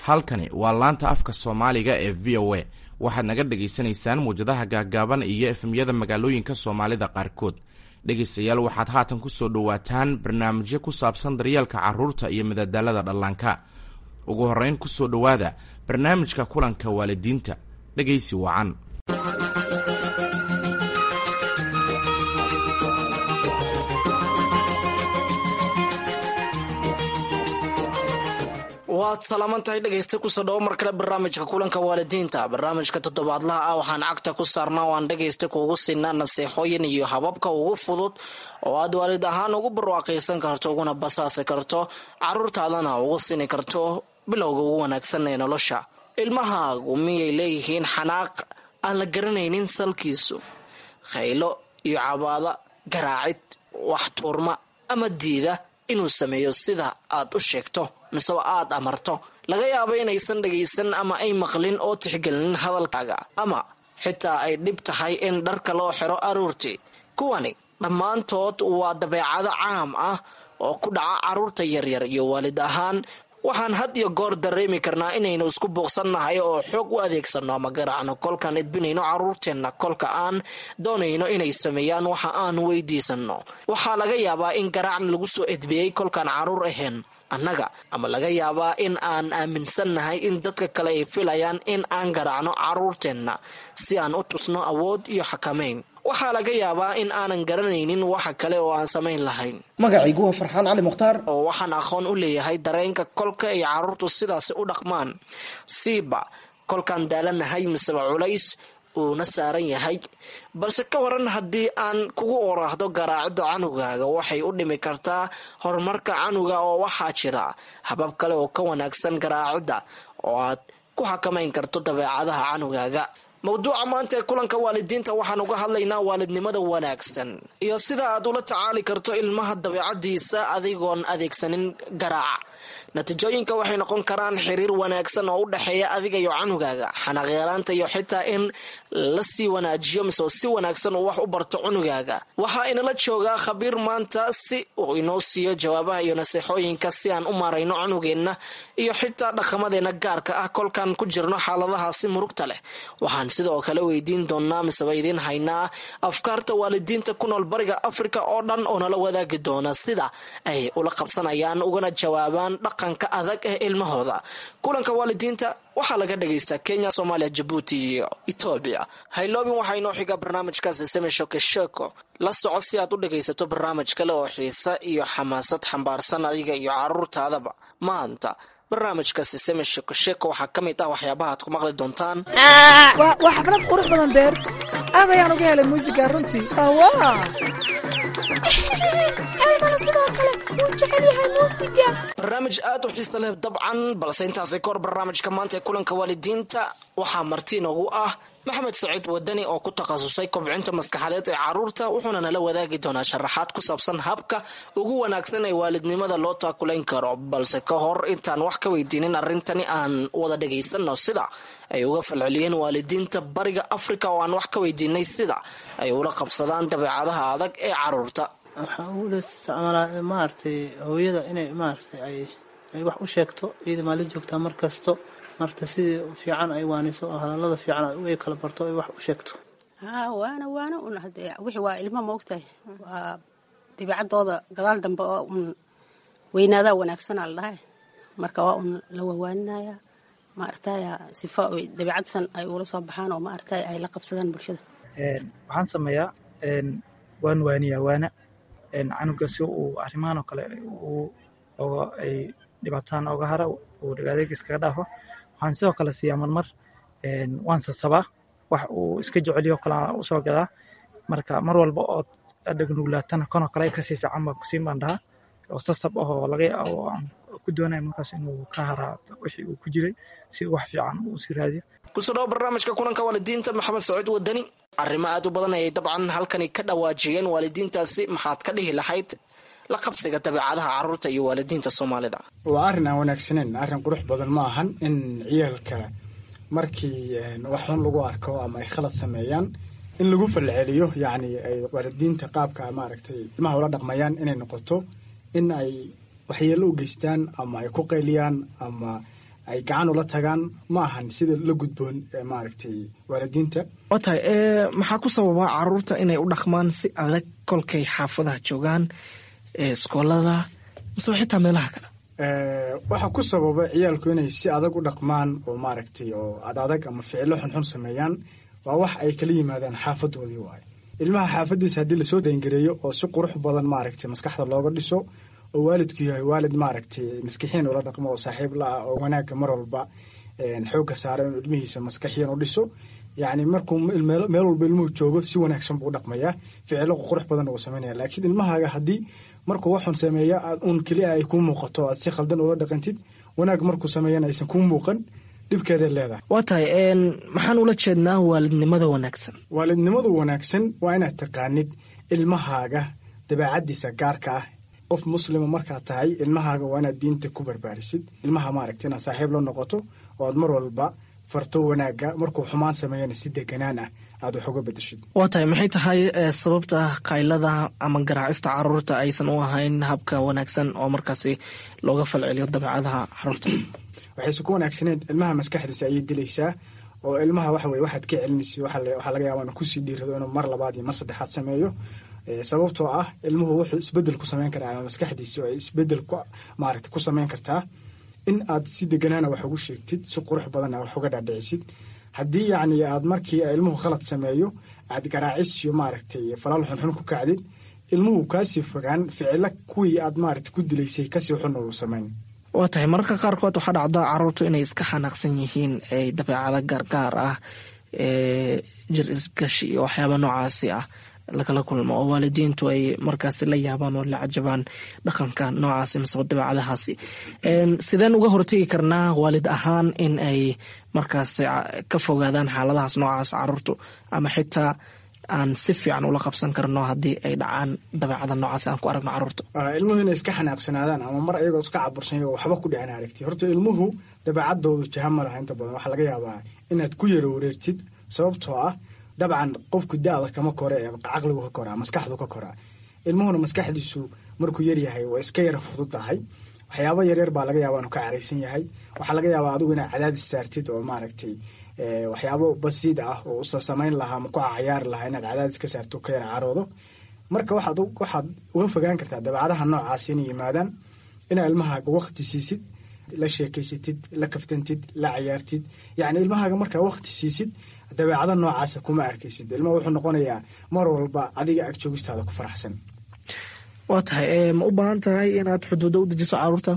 halkani waa laanta afka Soomaaliga ee VOA. waxaad naga dhageysanaysaan muujadaha gaagaaban iyo efemyada magaalooyinka Soomaalida qaarkood. dhegeystayaal waxaad haatan ku soo dhawaataan barnaamijyo ku saabsan daryeelka carruurta iyo madadaalada dhallaanka. ugu horreyn ku soo dhawaada barnaamijka kulanka waalidiinta. dhegeysi wacan. waad salaamantahay dhegeysta kusoo dhawo mar kale barnaamijka kulanka waalidiinta. barnaamijka toddobaadlaha ah waxaan cagta ku saarnaa waan dhegeysta kuugu siinaa naseexooyin iyo hababka ugu fudud oo aad waalid ahaan ugu barwaaqaysan karto uguna basaasi karto carruurtaadana ugu sini karto bilowga ugu wanaagsan ee nolosha. ilmahaagu miyay leeyihiin xanaaq aan la garanaynin salkiisu, khaylo iyo cabaada, garaacid, wax tuurma ama diida inuu sameeyo sida aad u sheegto mise aad amarto? laga yaabo inaysan dhagaysan ama ay maqlin oo tixgelin hadalkaaga, ama xitaa ay dhib tahay in dharka loo xiro aruurtii. kuwani dhammaantood waa dabeecado caam ah oo ku dhaca carruurta yaryar, iyo waalid ahaan waxaan had iyo goor dareemi karnaa inaynu isku buuqsannahay oo xoog u adeegsano ama garaacno kolkaan edbinayno carruurteenna kolka aan doonayno inay sameeyaan waxa aan weydiisanno. waxaa laga yaabaa in garaacna lagu soo edbiyey kolkaan carruur ahayn annaga, ama laga yaabaa in aan aaminsannahay in dadka kale ay filayaan in aan garaacno carruurteenna si aan u tusno awood iyo xakamayn. waxaa laga yaabaa in aanan garanaynin waxa kale oo aan samayn lahayn. magacaygu waa Farxaan Cali Mukhtaar, oo waxaan aqoon u leeyahay dareenka kolka ay carruurtu sidaasi u dhaqmaan, siiba kolkaan daalanahay miseba culays uuna saaran yahay. balse ka waran haddii aan kugu oraahdo garaacida canugaaga waxay u dhimi kartaa horumarka canuga, oo waxaa jira habab kale oo ka wanaagsan garaacida oo aad ku xakamayn karto dabeecadaha canugaaga. mawduuca maanta ee kulanka waalidiinta waxaan uga hadlaynaa waalidnimada wanaagsan iyo sida aad ula tacaali karto ilmaha dabeecadiisa adigoon adeegsanin garaaca. natiijooyinka waxay noqon karaan xiriir wanaagsan oo u dhexeeya adiga iyo canugaaga, xanaaqyaraanta iyo xitaa in la sii wanaajiyo mise si wanaagsan uu wax u barto cunugaaga. waxaa inala joogaa khabiir maanta si uu inoo siiyo jawaabaha iyo naseexooyinka si aan u maarayno cunugeenna iyo xitaa dhaqamadeena gaarka ah kolkaan ku jirno xaaladahaasi murugta leh. waxaan sidoo kale weydiin doonaa miseba idiin haynaa afkaarta waalidiinta ku nool bariga Afrika oo dhan oo nala wadaagi doona sida ay ula qabsanayaan ugana jawaabaan dhaqanka adag ee ilmahooda. kulanka waalidiinta waxaa laga dhageystaa Kenya, Soomaaliya, Djibouti iyo Ethiopia. hayloobin waxaa inoo xiga barnaamijkaasi Seme Shoko. la soco si aad u dhagaysato barnaamij kale oo xiisa iyo xamaasad xambaarsan adiga iyo carruurtaadaba. maanta barnaamijkaasi Seme Shoko waxaa ka mid ah waxyaabaha aad ku maqli doontaan. waa xaflad qurux badan beert. aad ayaan uga helay muusiga runtii. sidoo kale wuu jecel yahay muusiga. barnaamij aad u xiisa leh dabcan, balse intaasay ka hor barnaamijka maanta ee kulanka waalidiinta waxaa marti inoogu ah Maxamed Saciid Wadani oo ku takhasusay kobcinta maskaxeed ee carruurta, wuxuuna nala wadaagi doonaa sharaxaad ku saabsan habka ugu wanaagsan ee waalidnimada loo taakulayn karo. balse ka hor intaan wax ka weydiinin arrintani aan wada dhagaysano sida ay uga falceliyeen waalidiinta bariga Afrika, oo aan wax ka weydiinay sida ay ula qabsadaan dabeecadaha adag ee carruurta. waxaa ugu isticmaalaa maartay hooyada inay maartay ay wax u sheegto iyada maalin joogtaa markasto marta sidii fiican ay waaniso oo hadallada fiican ay kala barto ay wax u sheegto. waana una hadee wixii waa ilmo ma ogtahay, waa dabeecadooda gadaal dambe oo weynaada wanaagsan la dhahay, marka waa un la waaninaya maartay sifa oo dabeecadsan ay ula soo baxaan oo maartay ay la qabsadaan bulshada. waxaan sameeyaa waan waaniyaa waana canuga si uu arrimahan oo kale ay dhibaataan oga hara uu dhagaadayga iskaga dhaafo. waxaan sidoo kale siiyaa marmar waan sasabaa wax uu iska jeceliyo kale u soo gadaa. marka mar walba oo dhagnuglaatana kanoo kale kasii fiican baan kusiin baan dhahaa, oo sasab ahoo laga yaabo aan ku doonaya markaas inuu ka haraa wixii uu ku jiray si wax fiican uu sii raadiyo. kusoo dhawo barnaamijka kulanka waalidiinta Maxamed Saciid Wadani. arrimo aad u badan ayay dabcan halkani ka dhawaajiyeen waalidiintaasi. maxaad ka dhihi lahayd la qabsiga dabeecadaha carruurta iyo waalidiinta Soomaalida? waa arrin aan wanaagsaneyn, arrin qurux badan ma ahan in ciyaalka markii wax xun lagu arko ama ay khalad sameeyaan in lagu falceliyo. yacni ay waalidiinta qaabka maaragtay ilmaha ula dhaqmayaan inay noqoto in ay waxyeello u geystaan ama ay ku qayliyaan ama ay gacan ula tagaan ma ahan sida la gudboon maaragtay waalidiinta. waa tahay maxaa ku sababa caruurta inay u dhaqmaan si adag kolkay xaafadaha joogaan iskoolada mise xitaa meelaha kale? waxaa ku sababa ciyaalku inay si adag u dhaqmaan oo maaragtay oo adadag ama ficilo xunxun sameeyaan waa wax ay kala yimaadaan xaafadoodii waaye. ilmaha xaafadiisa haddii lasoo dayngareeyo oo si qurux badan maaragtay maskaxda looga dhiso oo waalidku yahay waalid maaragtay maskixiin ula dhaqmo oo saaxiib la-ah oo wanaagga mar walba xoogga saara inuu ilmihiisa maskaxiyan u dhiso, yacni markuu meel walba ilmuhu joogo si wanaagsan buu u dhaqmayaa, ficilo qurux badan uu samaynaya. laakiin ilmahaaga haddii markuu waxun sameeya aad uun keliya ay kuu muuqato aad si khaldan ula dhaqantid, wanaag markuu sameeyana aysan kuu muuqan, dhibkeeday leedahay. waa tahay maxaan ula jeednaa waalidnimada wanaagsan? waalidnimadu wanaagsan waa inaad taqaanid ilmahaaga dabeecadiisa gaarka ah. qof muslima markaad tahay ilmahaaga waa inaad diinta ku barbaarisid, ilmaha maaragtay inaad saaxiib la noqoto oo aad mar walba farto wanaagga, markuu xumaan sameeyana si deganaan ah aad wax uga bedeshid. waa tahay maxay tahay sababta qaylada ama garaacista caruurta aysan u ahayn habka wanaagsan oo markaasi looga falceliyo dabeecadaha caruurta? waxayse ku wanaagsaneed ilmaha maskaxdiisa ayay dilaysaa oo ilmaha waxa weye waxaad ka celinaysa waxaa laga yaaba inuu kusii dhiirado inuu mar labaad iyo mar saddexaad sameeyo, sababtoo ah ilmuhu wuxuu isbedel ku samayn karaa ama maskaxdiisa ay isbedel maaragtay ku samayn kartaa in aad si deganaana wax ugu sheegtid, si qurux badanna wax uga dhaadhicisid. haddii yacni aad markii ilmuhu khalad sameeyo aad garaacis iyo maaragtay falaal xunxun ku kacdid, ilmuhu kaasii fogaan ficilo kuwii aad maaragtay ku dilaysay kasii xun uu samayn. waa tahay mararka qaarkood waxaa dhacda caruurtu inay iska xanaaqsan yihiin ay dabeecado gaargaar ah jir isgashi iyo waxyaaba noocaasi ah lakala kulmo oo waalidiintu ay markaasi la yaabaan oo la cajabaan dhaqanka noocaasi miseba dabeecadahaasi. sideen uga hortegi karnaa waalid ahaan in ay markaasi ka fogaadaan xaaladahaas noocaas caruurtu, ama xitaa aan si fiican ula qabsan karno haddii ay dhacaan dabeecada noocaas aan ku aragno caruurta? ilmuhu inay iska xanaaqsanaadaan ama mar ayagoo iska cabursan oo waxba ku dhicin aragti. horta ilmuhu dabeecadoodu jaha ma laha inta badan. waxaa laga yaabaa inaad ku yara wareertid, sababtoo ah dabcan qofku da-da kama kore ee caqligu ka koraa, maskaxdu ka koraa. ilmuhuna maskaxdiisu markuu yaryahay waa iska yara fududahay, waxyaaba yaryar baa laga yaabaa inuu ka caraysan yahay. waxaa laga yaabaa adigu inaad cadaadis saartid oo maaragtay waxyaabo basiid ah oo usa samayn lahaa ma ku cayaari lahaa inaad cadaadis ka saarto ka yara caroodo. marka waxaad uga fogaan kartaa dabeecadaha noocaas inay yimaadaan inaad ilmahaaga waqti siisid, la sheekaysatid, la kaftantid, la cayaartid. yacni ilmahaaga markaa waqti siisid dabeecada noocaasa kuma arkaysid. ilmaha wuxuu noqonayaa mar walba adiga ag joogistaada ku faraxsan. waa tahay ma u baahan tahay inaad xuduudo u dejiso caruurta?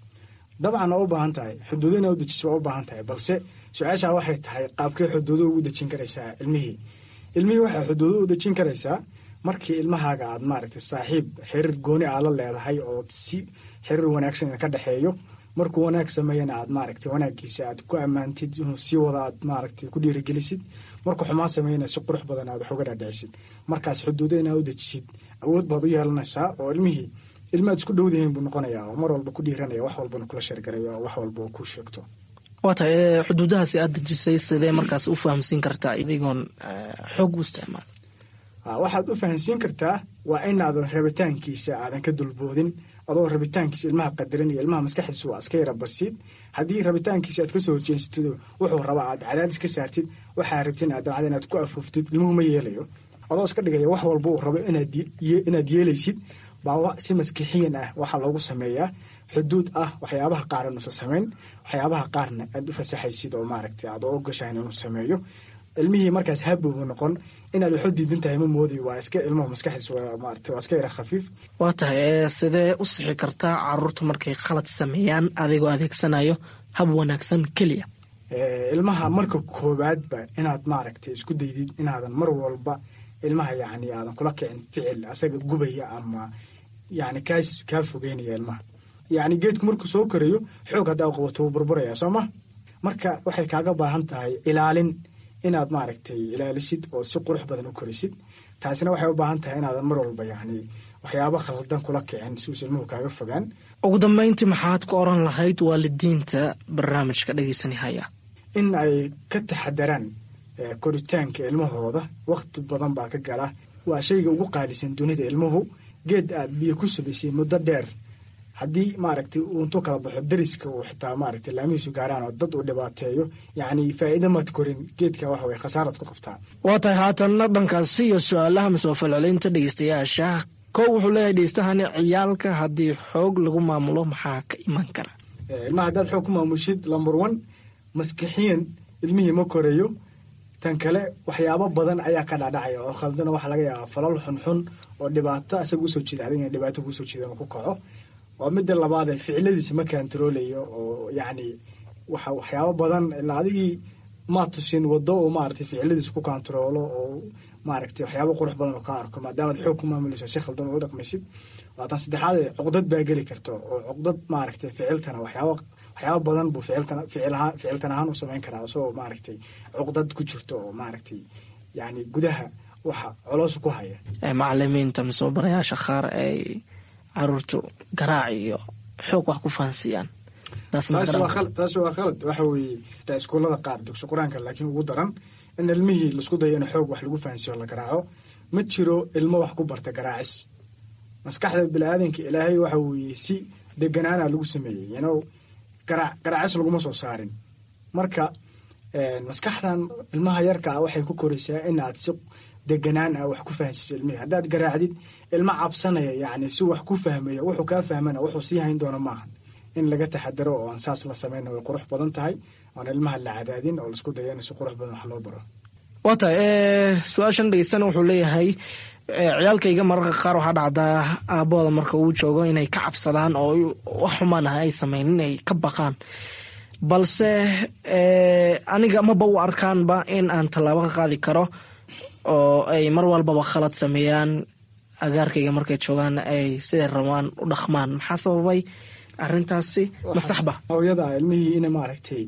dabcan waa u baahan tahay xuduudo inaad u dejiso, waa u baahan tahay, balse su-aashaa waxay tahay qaabkee xuduudo ugu dejin karaysaa ilmihii waxay xuduudo u dejin karaysaa markii ilmahaaga aad maaragtay saaxiib xiriir gooni aa la leedahay oo si xiriir wanaagsan ka dhexeeyo. markuu wanaag sameeyana aad maaragtay wanaagiisa aad ku ammaantid, inuu sii wada aad maaragtay ku dhiirigelisid. markuu xumaan sameeyana si qurux badan aad wax uga dhaadhicisid. markaas xuduudo inaad u dejisid awood baad u yeelanaysaa oo ilmihii ilmaad isku dhowdahiin buu noqonayaa oo mar walba ku dhiiranaya, wax walbana kula sheergarayo oo wax walba oo kuu sheegto. waa tahay xuduudahaasi aad dejisay sidee markaas u fahamsiin kartaa idigoon xoog u isticmaal? waxaad u fahamsiin kartaa waa inaadan rabitaankiisa aadan ka dulboodin, adoo rabitaankiisa ilmaha qadarin iyo ilmaha maskaxdiisa waa iska yara basiid. haddii rabitaankiisa aad kasoo horjeensatid wuxuu rabaa aad cadaadis ka saartid, waxaa rabtin aad dabcad inaad ku afuuftid, ilmuhu ma yeelayo. adoo iska dhigaya wax walba uu rabo inaad yeelaysid baa si maskixiyan ah waxaa loogu sameeyaa xuduud ah waxyaabaha qaar inuusan samayn, waxyaabaha qaarna aad u fasaxaysid oo maaragtay aad oo ogashahan inuu sameeyo. ilmihii markaas habbuu noqon inaad waxu diidan tahay ma moodayo, waa iska ilmuhu maskaxdiisa waa iska yara khafiif. waa tahay sidee u sixi kartaa caruurta markay khalad sameeyaan adigoo adeegsanayo hab wanaagsan keliya? ilmaha marka koowaadba inaad maaragtay isku daydid inaadan mar walba ilmaha yacni aadan kula kicin ficil asaga gubaya ama yacni kaa fogeynaya ilmaha. yacni geedku markuu soo korayo xoog haddaa qabato wuu burburaya soo ma. marka waxay kaaga baahan tahay ilaalin inaad maaragtay ilaalisid oo si qurux badan u korisid. taasina waxay u baahan tahay inaadan mar walba yacni waxyaabo khaldan kula kicin si uusan ilmuhu kaaga fogaan. ugu dambeyntii maxaad ku oran lahayd waalidiinta barnaamijka dhegeysanihaya? in ay ka taxadaraan koritaanka ilmahooda. waqti badan baa ka gala, waa shayga ugu qaalisan dunida. ilmuhu geed aad biyo ku subaysay muddo dheer haddii maaragtay uu intuu kala baxo dariska uu xitaa maaragtay laamihiisu gaaraan oo dad uu dhibaateeyo yacni faa'iido maad korin geedka waxa weye khasaarad ku qabtaa. waa tahay haatanna dhankaasi iyo su-aalaha mise falcelinta dhegeystayaasha. kow wuxuu leeyahay dhegeystahani ciyaalka haddii xoog lagu maamulo maxaa ka iman kara? ilmaha haddaad xoog ku maamushid number one maskixiyan ilmihii ma korayo. tan kale waxyaabo badan ayaa ka dhacdhacaya oo khaldana waxaa laga yaabaa falal xunxun oo dhibaato asaga usoo jeeda adigna dhibaato kusoo jeeda ku kaco. waa midda labaad ee ficiladiisa ma kantaroolayo oo yacni waxyaabo badan ilaa adigii ma tusin wado oo maaragtay ficiladiisa ku kantaroolo oo maaragtay waxyaabo qurux badan oo ka arko maadaamaad xoog ku maamulayso si khaldan u dhaqmaysid. waa tan saddexaad cuqdad baa geli karta oo cuqdad maaragtay ficiltana waxyaabo badan buu ficiltan ahaan u samayn karaa isagoo maaragtay cuqdad ku jirto oo maaragtay yani gudaha waxa coloos ku haya. macalimiinta masoo-barayaasha qaar ay caruurtu garaac iyo xoog wax ku fahansiiyaan taas waa khalad. waxa weeye taa iskuullada qaar dugsi qur-aanka laakiin ugu daran in ilmihii laisku dayo in xoog wax lagu fahansiiyo la garaaco. ma jiro ilmo wax ku barta garaacis. maskaxda biniaadanka ilaahay waxa weeye si deganaana lagu sameeyey garaacis laguma soo saarin. marka maskaxdan ilmaha yarka ah waxay ku koraysaa inaad si deganaan ah wax ku fahansiiso ilmihii. haddaad garaacdid ilmo cabsanaya yacni si wax ku fahmaya wuxuu kaa fahmana wuxuu sii hayn doona maahan. in laga taxadaro oo aan saas la samayna way qurux badan tahay oon ilmaha la cadaadin oo laisku dayo in si qurux badan wax loo baro. waa tahay su-aashan dhegeystana wuxuu leeyahay ciyaalkayga mararka qaar waxaa dhacdaa aabbooda marka uu joogo inay ka cabsadaan oo wax xumaan ah ay sameyn inay ka baqaan, balse aniga maba u arkaanba in aan tallaabo ka qaadi karo oo ay mar walbaba khalad sameeyaan agaarkayga markay joogaan ay siday rabaan u dhaqmaan. maxaa sababay arrintaasi? ma saxba hooyada ilmihii ina maaragtay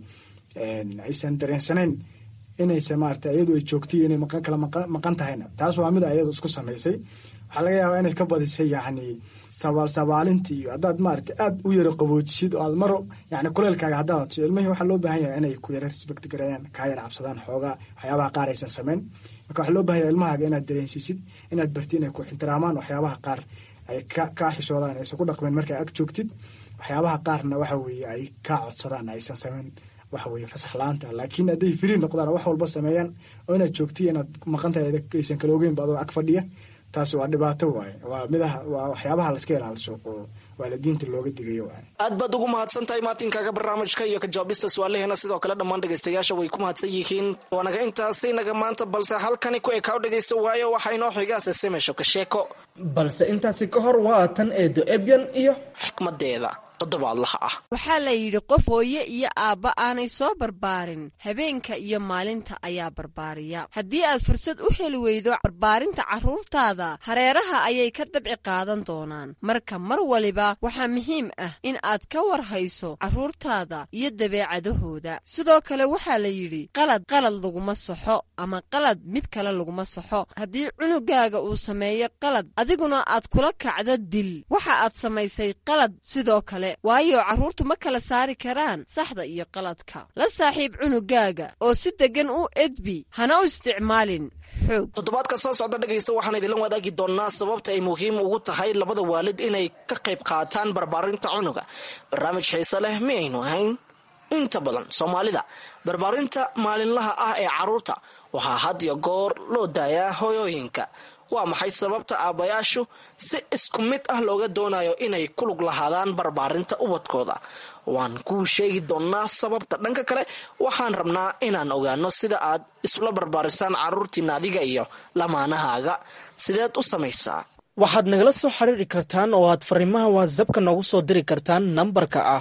aysan dareensanayn inaysa maaragtay iyadu ay joogtay inay kala maqan tahayna taas waa mid iyadu isku samaysay. waxaa laga yaabaa inay ka badisay yacni sabaalinta iyo haddaad maaragtay aad u yaro qaboojisid oo aad maro yacni kuleelkaaga haddaad hadso ilmihii waxaa loo baahan yahay inay ku yara respect garayaan kaa yara cabsadaan xoogaa waxyaabaha qaar aysan samayn. marka waxaa loo baahan yahay ilmahaaga inaad dareensiisid inaad barti inay ku ixtiraamaan waxyaabaha qaar ay kaa xishoodaan aysan ku dhaqmeen markaa ag joogtid. waxyaabaha qaarna waxa weeye ay kaa codsadaan aysan samayn waxa weeye fasax la-aanta. laakiin hadday firiin noqdaan wax walba sameeyaan oo inaad joogtiy inaad maqantahay aysan kala ogeyn ba adoo ag fadhiya taasi waa dhibaato waaye. waa waxyaabaha laska ilaaliso oo waalidiinta looga digayo waaye. aad baad ugu mahadsan tahay maatinkaaga barnaamijka iyo ka jawaabista su-aalaheena. sidoo kale dhammaan dhegeystayaasha way ku mahadsan yihiin. waanaga intaasi naga maanta, balse halkani ku ekaaw dhegeysta waayo waxaa inoo xigaasa semesho ka sheeko. balse intaasi ka hor waa tan eedo ebyan iyo xikmadeeda toddobaadlaha ah. waxaa la yidhi qof hooye iyo aabba aanay soo barbaarin habeenka iyo maalinta ayaa barbaariya. haddii aad fursad u heli weydo barbaarinta carruurtaada hareeraha ayay ka dabci qaadan doonaan. marka mar waliba waxaa muhiim ah in aad ka war hayso carruurtaada iyo dabeecadahooda. sidoo kale waxaa la yidhi qalad laguma saxo ama qalad mid kale laguma saxo. haddii cunugaaga uu sameeyo qalad adiguna aad kula kacdo dil waxa aad samaysay qalad. sidoo kale waayo carruurtu ma kala saari karaan saxda iyo qaladka. la saaxiib cunugaaga oo si degan u edbi, hana u isticmaalin xoog. toddobaadka soo socda dhegaysta waxaan idinla wadaagi doonaa sababta ay muhiim ugu tahay labada waalid inay ka qayb qaataan barbaarinta cunuga. barnaamij xiise leh miyaynu ahayn? inta badan soomaalida barbaarinta maalinlaha ah ee carruurta waxaa had iyo goor loo daayaa hooyooyinka. waa maxay sababta aabbayaashu si isku mid ah looga doonayo inay ku lug lahaadaan barbaarinta ubadkooda? waan kuu sheegi doonaa sababta. dhanka kale waxaan rabnaa inaan ogaano sida aad isula barbaarisaan carruurtiina adiga iyo lamaanahaaga. sideed u samaysaa? waxaad nagala soo xiriiri kartaan oo aad fariimaha whatsappka noogu soo diri kartaan nambarka ah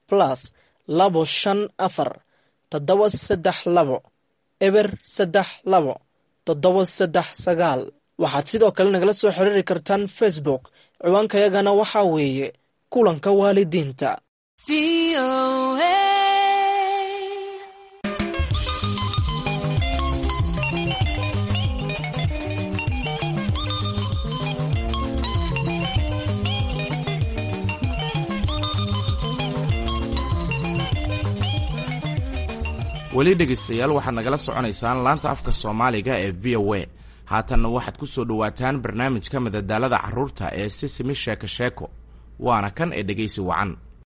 +254 waxaad sidoo kale nagala soo xiriiri kartaan facebook. ciwaankayagana waxaa weeye kulanka waalidiinta. weli dhegaystayaal waxaad nagala soconaysaan laanta afka soomaaliga ee v o a. haatanna waxaad ku soo dhowaataan barnaamijka madadaalada carruurta ee sisimi sheeko sheeko. waana kan ee dhegaysi wacan.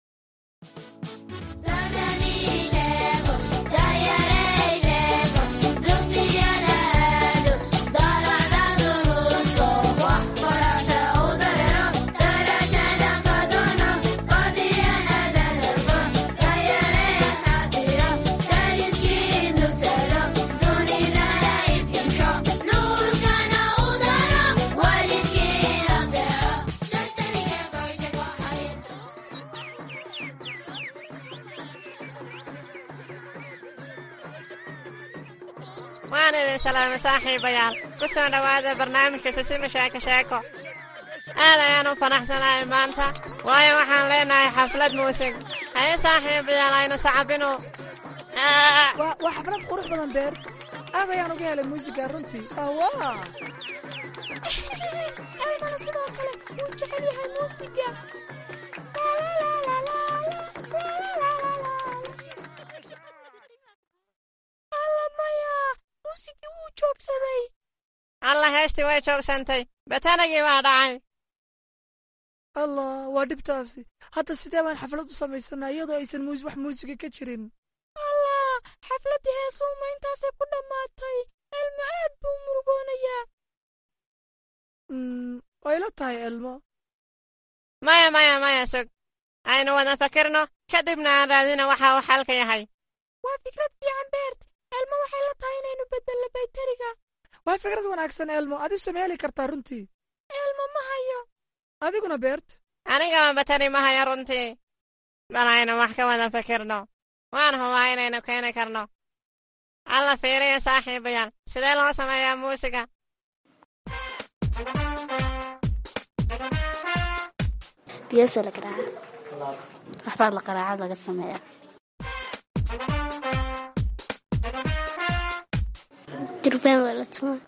salaam saaxiibayaal ku soo dhawaada barnaamijka Sisima Sheeko. aad ayaan u faraxsanahay maanta waayo waxaan leenahay xaflad muusig. haye saaxiibayaal aynu sacabino. waa xaflad qurux badan beer. aad ayaan uga helay muusiga runtii. Elmana sidoo kale wuu jecel yahay muusiga. muusigii wuu joogsaday. alla heestii way joogsantay. batanagii waa dhacay. allah waa dhibtaasi. hadda sidee baan xaflad u samaysanaa iyadoo aysan wax muusiga ka jirin? allah xafladdii heesuuma intaasay ku dhammaatay. elmo aad buu murugoonayaa. way la tahay elmo. maya sug aynu wada fakirno kadibna aan raadina waxa uu xalka yahay. waa fikrad fiican beert. elmo waxay la tahay inaynu beddelno baytariga. waa fikrad wanaagsan elmo. adi sameeli kartaa runtii. elmo ma hayo. adiguna beert? anigama batari ma hayo runtii. bal aynu wax ka wada fakirno. waan hubaa inaynu keeni karno. alla fiiriya saaxiibayaal sidee loo sameeyaa muusiga. biyasa la qaraaca. waxbaa la qaraaca laga sameeyaa. durbaan waa la tumaa.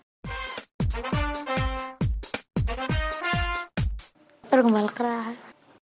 organ baa la qaraaca.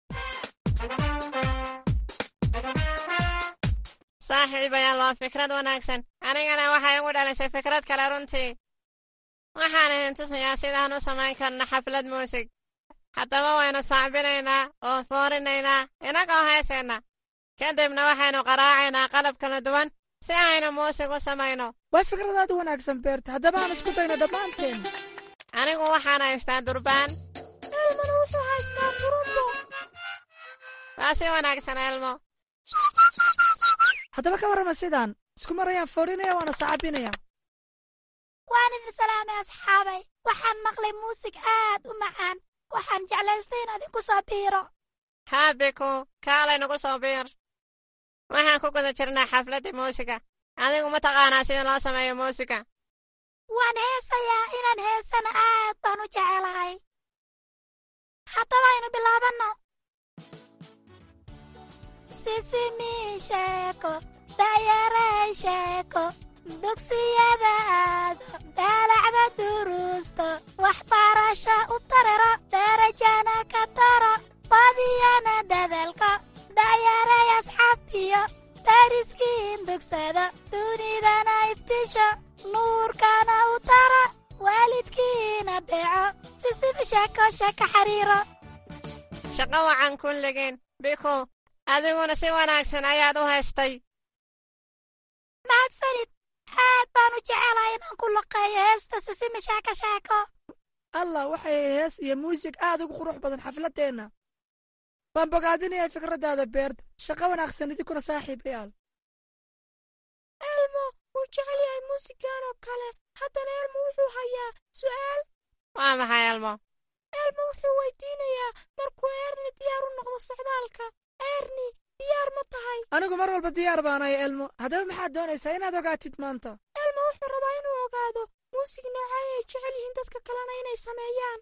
saaxiibayaal waa fikrad wanaagsan. anigana waxay ugu dhalisay fikrad kale runtii. waxaan idin tusayaa sidaan u samayn karno xaflad muusig. haddaba waynu sacbinaynaa oo foorinaynaa inagoo heeseenna. kadibna waxaynu qaraacaynaa qalab kala duwan si aynu muusig u samayno. waa fikradaad wanaagsan beerta. haddaba aan isku dayno dhammaanteen. anigu waxaan haystaa durbaan. elmona wuxuu haystaa turumbo. waa si wanaagsan elmo. haddaba ka warrama sidaan isku marayaan foorinaya waana sacabinaya. waan idin salaamay asxaabay. waxaan maqlay muusig aad u macaan. waxaan jeclaystay in idinku soo biiro. haabiku kaalay nagu soo biir. waxaan ku guda jirnaa xafladda muusiga. adigu ma taqaanaa sida loo sameeyo muusiga? waan heesayaa. inaan heesana aad baan u jecelahay. haddaba aynu bilaabanno. sisimi sheeko dayarey sheeko dugsiyada aado daalacda duruusto waxbarasho u tarero darajana ka taro badiyana dadalka dayarey asxaabtiyo dariskiin dugsado dunidana iftiisho nuurkana u tara waalidkiina deeco sisimi sheeko sheeko xariiro. shaqo wacan kulligeen. biku adiguna si wanaagsan ayaad u haystay. mahadsanid. aad baan u jecelahay inaan ku laqeeyo heesta sisimi sheeko. allah waxay hees iyo muusig aad ugu qurux badan xafladdeenna. waan bogaadinayaa fikraddaada beert. shaqo wanaagsan idinkuna saaxiibayaal. elmo wuu jecel yahay muusigan oo kale. haddana elmo wuxuu hayaa su'aal. waa maxay elmo? elmo wuxuu weydiinayaa markuu erni diyaar u noqdo socdaalka. erni diyaar ma tahay? anigu mar walba diyaar baanahay elmo. haddaba maxaad doonaysaa inaad ogaatid maanta? elmo wuxuu rabaa inuu ogaado muusig noocay ay jecel yihiin dadka kalena inay sameeyaan.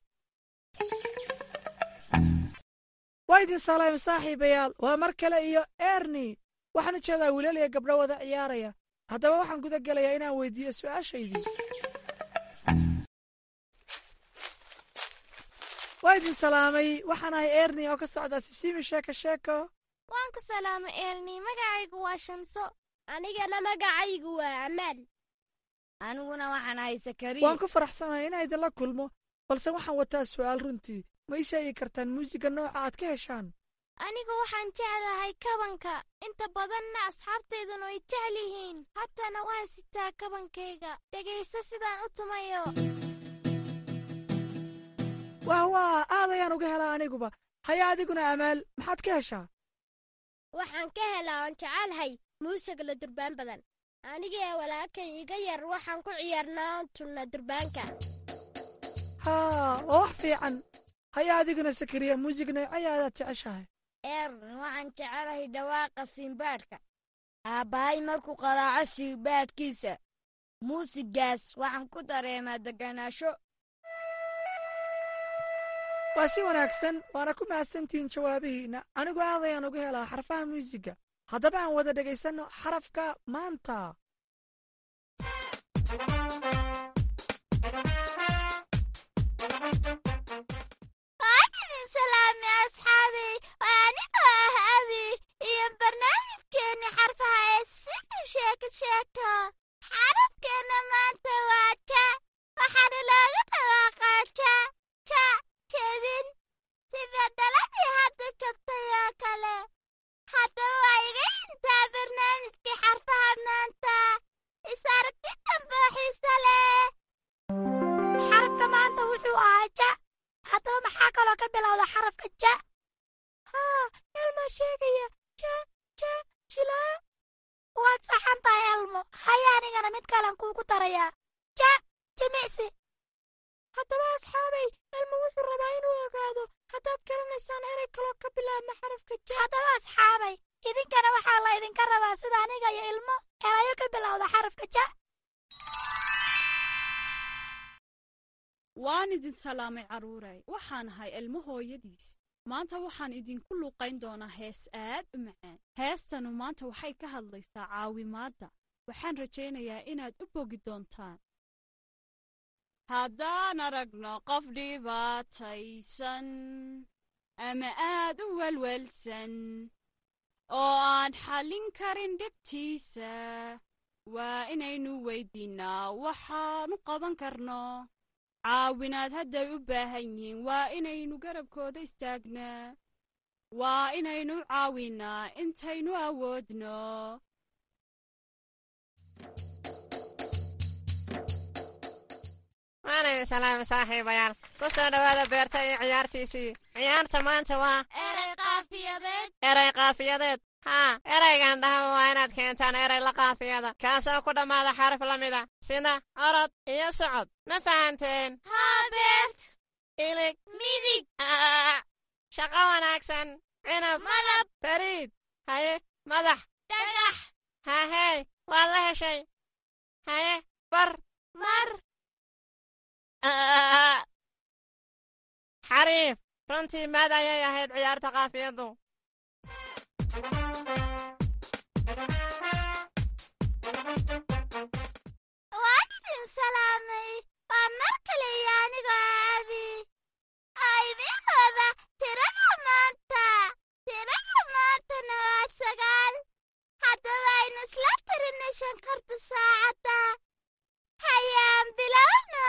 waa idin salaam saaxiibayaal. waa mar kale iyo erni. waxaan u jeedaa wiilal iyo gabdho wada ciyaaraya. haddaba waxaan guda gelayaa inaan weydiiyo su'aashaydii. waa idin salaamay. waxaan ahay erni oo ka socda sisimi sheeko. waan ku salaamay erni. magacaygu waa shamso. anigana magacaygu waa amaan. aniguna waxaan ahay sakariya. waan ku faraxsanahay inaan idinla kulmo balse waxaan wataa su'aal runtii. ma ii sheegi kartaan muusiga nooca aad ka heshaan? anigu waxaan jeclahay kabanka, inta badanna asxaabtayduna way jecel yihiin. haddana waan sitaa kabankayga, dhegayso sidaan u tumayo. waa aad ayaan uga helaa aniguba. haya adiguna Amaal, maxaad ka heshaa? waxaan ka helaa oon jecelahay muusig la durbaan badan. anigii walaalkay iga yar waxaan ku ciyaarnaa tunna durbaanka. haa, waa wax fiican. haya adiguna Sakariya, muusig noocay ayaad jeceshahay? waxaan jecelahay dhawaaqa siinbaadhka. aabbahay markuu qaraaco siinbaadhkiisa, muusigaas waxaan ku dareemaa deganaansho. waa si wanaagsan, waana ku mahadsantihiin jawaabihiinna. anigu aad ayaan uga helaa xarfaha muusiga. haddaba aan wada dhegaysanno xarafka maanta. salaami asxaabi, waa anigoo ah Abi iyo barnaamijkeenni xarfaha ee sida sheeko. xarafkeenna maanta waa ja, waxaana looga dhawaaqaa ja jebin, sida dhaladii hadda jabtay oo kale. haddaba waa iga intaa barnaamijkii xarfaha maanta. is aragti dambe xiiso leh. xarafka maanta wuxuu ahaa ja. haddaba maxaa kaloo ka bilowda xarafka ja? elmaa sheegaya ja jilaa. waad saxan tahay elmo. haya anigana mid kalen kuugu darayaa ja jimicsi. haddaba asxaabay, elmo wuxuu rabaa inuu ogaado haddaad garanaysaan erey kaloo ka bilaabma xarafka ja. haddaba asxaabay, idinkana waxaa la idinka rabaa sida aniga iyo ilmo erayo ka bilowda xarafka ja. waan idin salaamay carruuray, waxaan ahay ilmo hooyadiis. maanta waxaan idinku luuqayn doonaa hees aad u macaan. heestanu maanta waxay ka hadlaysaa caawimaadda. waxaan rajaynayaa inaad u bogi doontaan. haddaan aragno qof dhibaataysan ama aad u welwelsan oo aan xallin karin dhibtiisa, waa inaynu weydiinnaa waxaanu qaban karno. caawinaad hadday u baahan yihiin, waa inaynu garabkooda istaagnaa. waa inaynu caawinnaa intaynu awoodno. waanaynu salaama saaxiibayaal, ku soo dhowaada beerta iyo ciyaartiisii. ciyaarta maanta waa erey qaafiyadeed. haa, ereygan dhahaba waa inaad keentaan erey la qaafiyada, kaasoo ku dhammaada xaraf la mida sida orod iyo socod. ma fahanteen? beert, ilig, midig, shaqo wanaagsan, cinab, malab, bariid, haye, madax, dhagax, hahey, waad la heshay. haye, bar, mar, xariif. runtii maad ayay ahayd ciyaarta qaafiyaddu. waan idin salaamay. waa mar kale iyo anigoo Abi. idiin wada tirada maantana waa 9. haddaba aynu isla tirinay shanqarta saacadda. hayaan bilowno.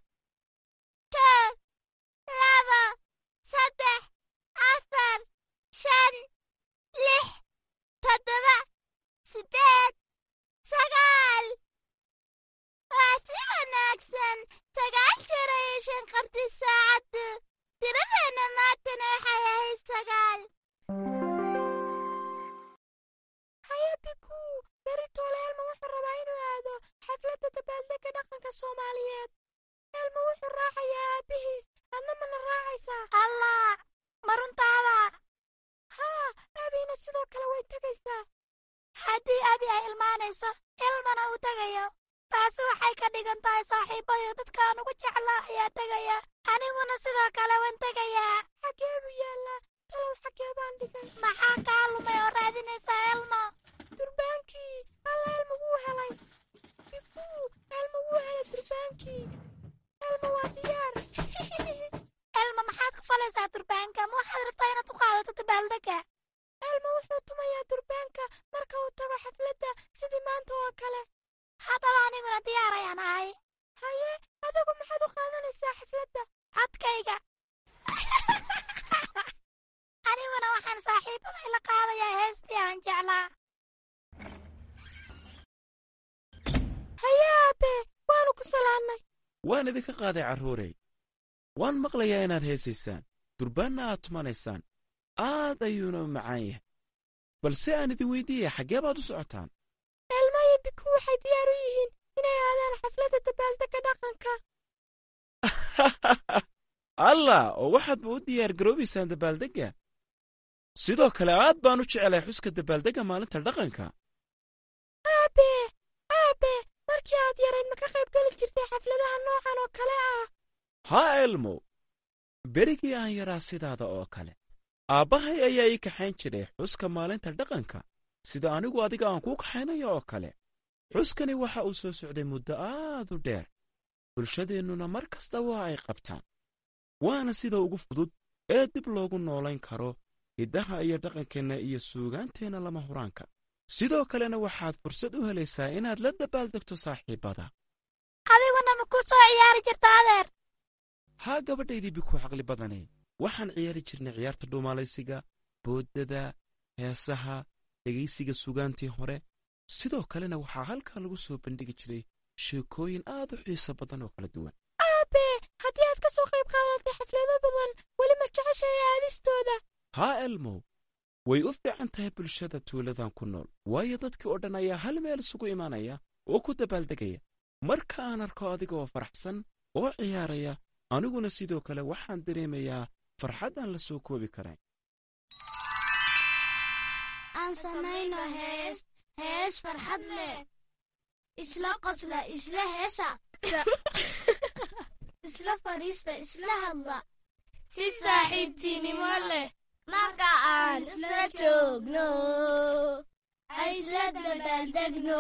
1 2 3 4 5 6 7 8 9. waa si wanaagsan. 9 jeer ayay shanqartay saacaddu. tiradeenna maantana waxay ahayd 9. haya biku, beritoole elmo wuxuu rabaa inuu aado xafladda dabaaldegga dhaqanka Soomaaliyeed. elmo wuxuu raacayaa aabbihiis. adna mana raacaysaa? allah, ma runtaaba? haa, abiina sidoo kale way tegaysaa. haddii abi ay ilmaanayso, ilmana uu tegayo, taasi waxay ka dhigan tahay saaxiibbadii dadkaan ugu jeclaa ayaa tegaya. aniguna sidoo kale waan tegayaa. xaggee buu yaallaa? talow xaggee baan dhigay? maxaa kaa lumay oo raadinaysaa elmo? durbaankii. alla, elmo wuu helay. biku, elmo wuu helay durbaankii. elmo waa diyaar. elmo, maxaad ku falaysaa durbaanka? ma waxaad rabtaa inaad u qaadato dabaaldegga? elmo wuxuu tumayaa durbaanka marka uu tago xafladda sidii maanta oo kale. haddaba aniguna diyaar ayaan ahay. haye, adigu maxaad u qaadanaysaa xafladda? codkayga. aniguna waxaan saaxiibaday la qaadayaa heestii aan jeclaa. hayaabe waanu ku salaannay. waan idinka qaaday carruurey. waan maqlayaa inaad heesaysaan, durbaanna aad tumanaysaan. aad ayuuna u macaan yahay. balse aan idin weyddiiyey xaggee baad u socotaan? elmo iyo biku waxay diyaar u yihiin inay aadaan xafladda dabaaldegga dhaqanka. allah, oo waxaadba u diyaargaroobaysaan dabaaldegga. sidoo kale aad baan u jecelahay xuska dabaaldegga maalinta dhaqanka. aabe markii aad yarayd ma ka qayb geli jirtay xafladaha noocan oo kale ah? haa elmo, berigii aan yaraa sidaada oo kale aabbahay ayaa ii kaxayn jiray xuska maalinta dhaqanka sida anigu adiga aan kuu kaxaynayo oo kale. xuskani waxa uu soo socday muddo aad u dheer, bulshadeennuna mar kasta waa ay qabtaan. waana sida ugu fudud ee dib loogu noolayn karo hiddaha iyo dhaqankeenna iyo suugaanteenna lama huraanka. sidoo kalena waxaad fursad u helaysaa inaad la dabaaldegto saaxiibbada. adiguna ma ku soo ciyaari jirta adeer? haa gabadhaydii biku caqli badane, waxaan ciyaari jirnay ciyaarta dhuumaalaysiga, booddada, heesaha, dhegaysiga suugaantii hore. sidoo kalena waxaa halkaa lagu soo bandhigi jiray sheekooyin aad u xiiso badan oo kala duwan. aabe haddii aad ka soo qayb qaadatay xaflado badan, weli ma jeceshahay aadistooda? haa elmow, way u fiican tahay bulshada tuuladan ku nool, waayo dadkii oo dhan ayaa hal meel isugu imaanaya oo ku dabaaldegaya. marka aan arko adiga oo faraxsan oo ciyaaraya, aniguna sidoo kale waxaan dareemayaa farxad aan la soo koobi karayn. aan samayno hees farxad leh, isla qosla, isla heesa, isla fadhiista, isla hadla, si saaxiibtinimo leh. marka aan isla joogno, isla dabaaldegno.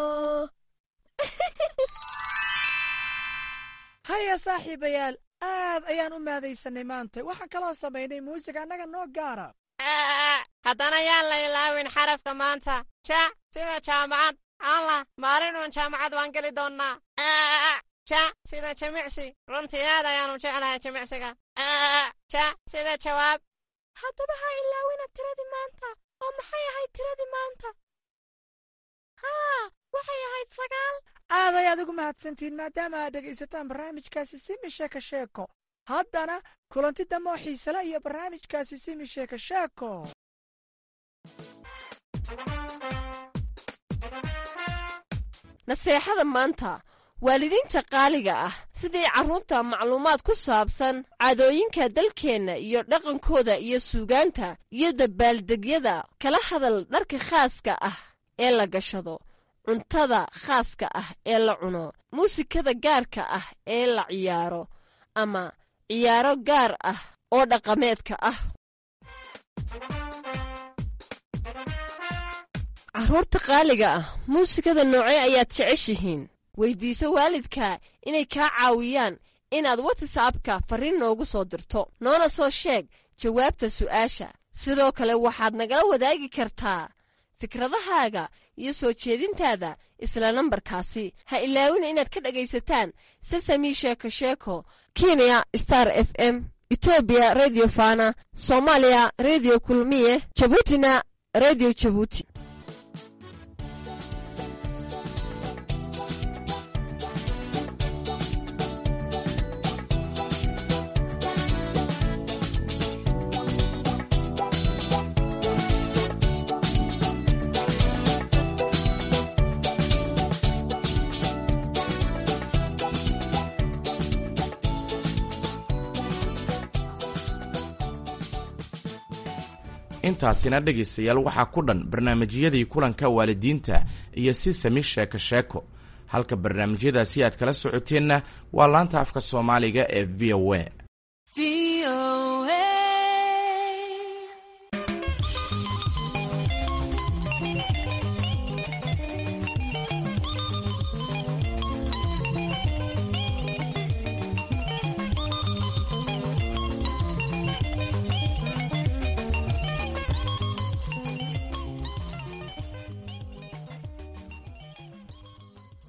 haya saaxiibayaal, aad ayaan u mahadaysanay maanta. waxaan kaloo samaynay muusig annaga noo gaara. haddana yaan la ilaawin xarafka maanta. ja sida jaamacad. allah, maalinuun jaamacad waan geli doonnaa. ja sida jimicsi. runtii aad ayaanu jeclahay jimicsiga. ja sida jawaab. haddaba ha ilaawina tiradii maanta. oo maxay ahayd tiradii maanta? haa, waxay ahayd 9. aad ayaad ugu mahadsantihiin maadaama aad dhegaysataan barnaamijkaasi simi sheeko sheeko. haddana kulanti dambe oo xiisale iyo barnaamijkaasi simi sheeko sheeko. naseexada maanta, waalidiinta qaaliga ah, sidii carruurta macluumaad ku saabsan caadooyinka dalkeenna iyo dhaqankooda iyo suugaanta iyo dabaaldegyada, kala hadal dharka khaaska ah ee la gashado, cuntada khaaska ah ee la cuno, muusikada gaarka ah ee la ciyaaro, ama ciyaaro gaar ah oo dhaqameedka ah. carruurta qaaliga ah, muusikada noocee ayaad jeceshihiin? weyddiiso waalidka inay kaa caawiyaan inaad watsapka farriin noogu soo dirto, noona soo sheeg jawaabta su'aasha. sidoo kale waxaad nagala wadaagi kartaa fikradahaaga iyo soo jeedintaada isla nambarkaasi. ha ilaawina inaad ka dhegaysataan sesami sheeko sheeko, kenya star fm, etoobiya radio fana, soomaaliya radio kulmiye, jabuutina radio jabuuti. intaasina dhegaystayaal waxaa ku dhan barnaamijyadii kulanka waalidiinta iyo sesami sheeko sheeko. halka barnaamijyadaasi aad kala socoteenna waa laanta afka soomaaliga ee v o a.